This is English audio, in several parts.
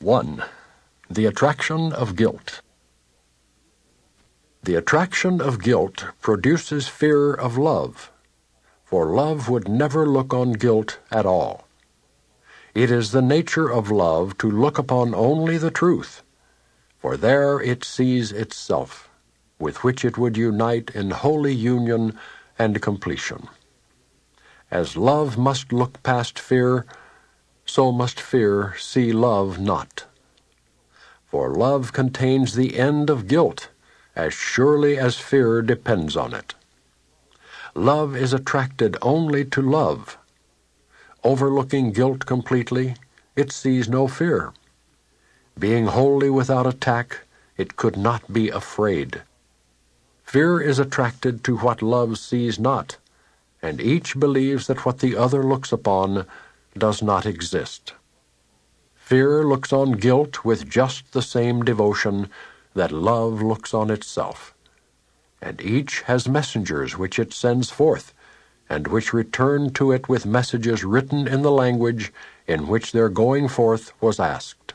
1. The attraction of guilt. The attraction of guilt produces fear of love, for love would never look on guilt at all. It is the nature of love to look upon only the truth, for there it sees itself, with which it would unite in holy union and completion. As love must look past fear, so must fear see love not. For love contains the end of guilt, as surely as fear depends on it. Love is attracted only to love. Overlooking guilt completely, it sees no fear. Being wholly without attack, it could not be afraid. Fear is attracted to what love sees not, and each believes that what the other looks upon does not exist. Fear looks on guilt with just the same devotion that love looks on itself, and each has messengers which it sends forth, and which return to it with messages written in the language in which their going forth was asked.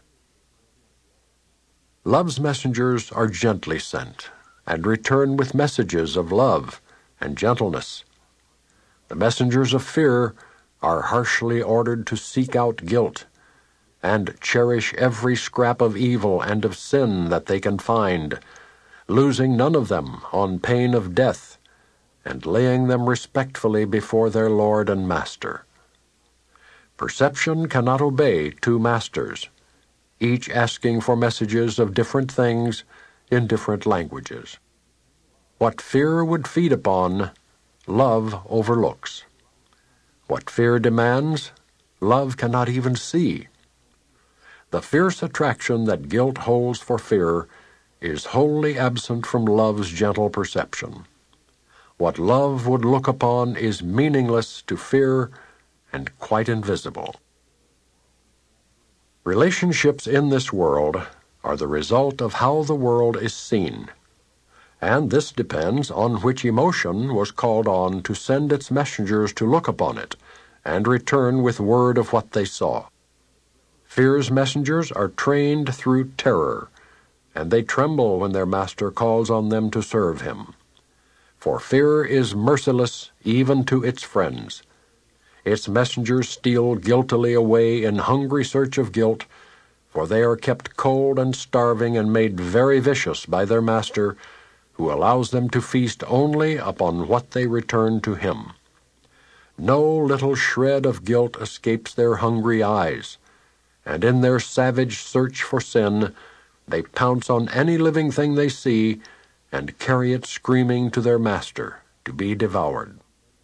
Love's messengers are gently sent, and return with messages of love and gentleness. The messengers of fear are harshly ordered to seek out guilt, and cherish every scrap of evil and of sin that they can find, losing none of them on pain of death, and laying them respectfully before their Lord and Master. Perception cannot obey two masters, each asking for messages of different things in different languages. What fear would feed upon, love overlooks. What fear demands, love cannot even see. The fierce attraction that guilt holds for fear is wholly absent from love's gentle perception. What love would look upon is meaningless to fear and quite invisible. Relationships in this world are the result of how the world is seen, and this depends on which emotion was called on to send its messengers to look upon it and return with word of what they saw. Fear's messengers are trained through terror, and they tremble when their master calls on them to serve him. For fear is merciless even to its friends. Its messengers steal guiltily away in hungry search of guilt, for they are kept cold and starving and made very vicious by their master, who allows them to feast only upon what they return to him. No little shred of guilt escapes their hungry eyes, and in their savage search for sin, they pounce on any living thing they see and carry it screaming to their master to be devoured.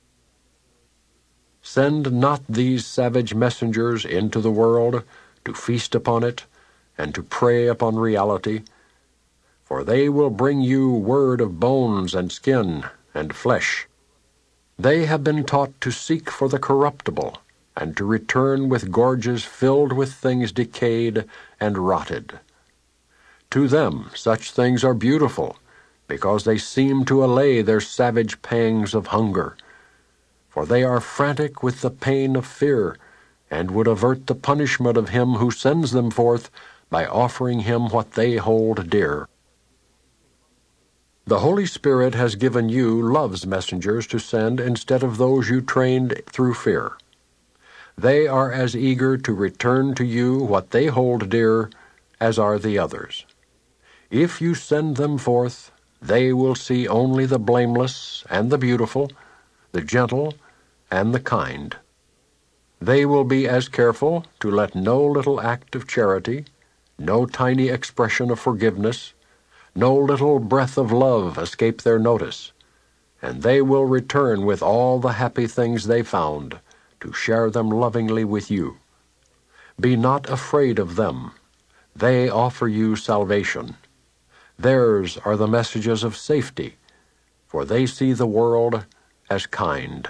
Send not these savage messengers into the world to feast upon it and to prey upon reality, for they will bring you word of bones and skin and flesh. They have been taught to seek for the corruptible, and to return with gorges filled with things decayed and rotted. To them such things are beautiful, because they seem to allay their savage pangs of hunger. For they are frantic with the pain of fear, and would avert the punishment of him who sends them forth by offering him what they hold dear. The Holy Spirit has given you love's messengers to send instead of those you trained through fear. They are as eager to return to you what they hold dear as are the others. If you send them forth, they will see only the blameless and the beautiful, the gentle and the kind. They will be as careful to let no little act of charity, no tiny expression of forgiveness, no little breath of love escape their notice, and they will return with all the happy things they found, to share them lovingly with you. Be not afraid of them. They offer you salvation. Theirs are the messages of safety, for they see the world as kind.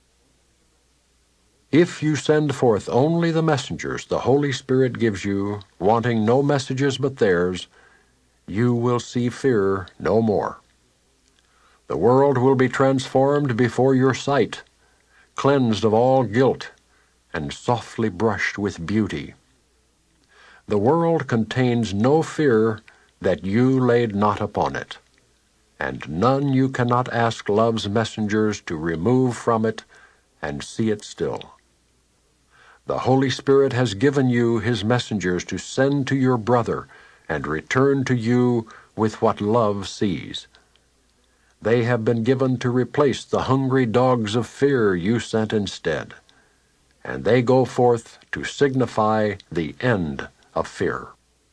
If you send forth only the messengers the Holy Spirit gives you, wanting no messages but theirs, you will see fear no more. The world will be transformed before your sight, cleansed of all guilt, and softly brushed with beauty. The world contains no fear that you laid not upon it, and none you cannot ask love's messengers to remove from it and see it still. The Holy Spirit has given you his messengers to send to your brother and return to you with what love sees. They have been given to replace the hungry dogs of fear you sent instead, and they go forth to signify the end of fear.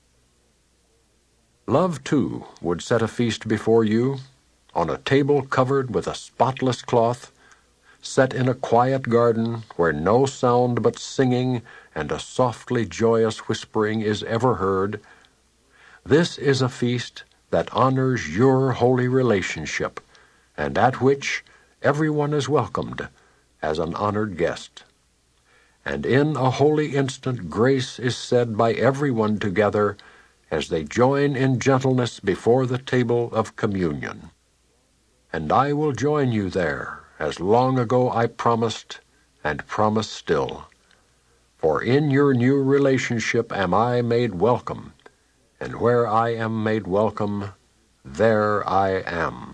Love, too, would set a feast before you, on a table covered with a spotless cloth, set in a quiet garden where no sound but singing and a softly joyous whispering is ever heard. This is a feast that honors your holy relationship, and at which everyone is welcomed as an honored guest. And in a holy instant grace is said by everyone together as they join in gentleness before the table of communion. And I will join you there, as long ago I promised, and promise still. For in your new relationship am I made welcome, and where I am made welcome, there I am.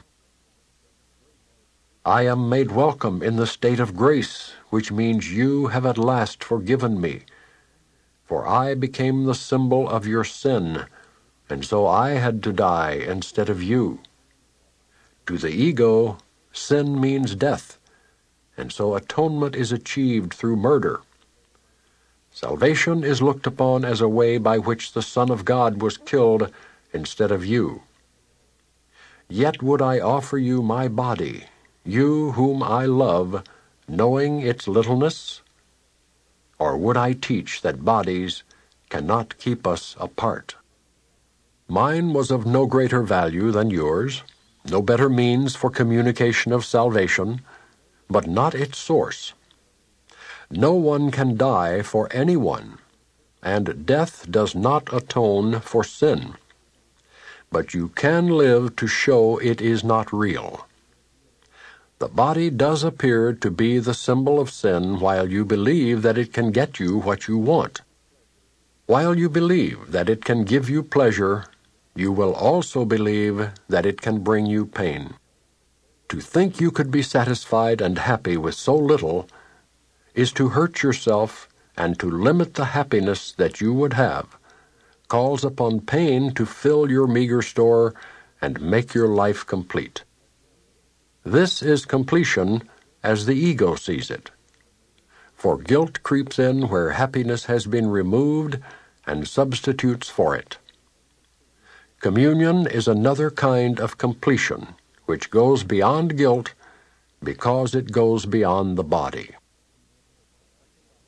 I am made welcome in the state of grace, which means you have at last forgiven me. For I became the symbol of your sin, and so I had to die instead of you. To the ego, sin means death, and so atonement is achieved through murder. Salvation is looked upon as a way by which the Son of God was killed instead of you. Yet would I offer you my body, you whom I love, knowing its littleness? Or would I teach that bodies cannot keep us apart? Mine was of no greater value than yours, no better means for communication of salvation, but not its source. No one can die for anyone, and death does not atone for sin. But you can live to show it is not real. The body does appear to be the symbol of sin while you believe that it can get you what you want. While you believe that it can give you pleasure, you will also believe that it can bring you pain. To think you could be satisfied and happy with so little is to hurt yourself and to limit the happiness that you would have, calls upon pain to fill your meager store and make your life complete. This is completion as the ego sees it. For guilt creeps in where happiness has been removed and substitutes for it. Communion is another kind of completion, which goes beyond guilt because it goes beyond the body.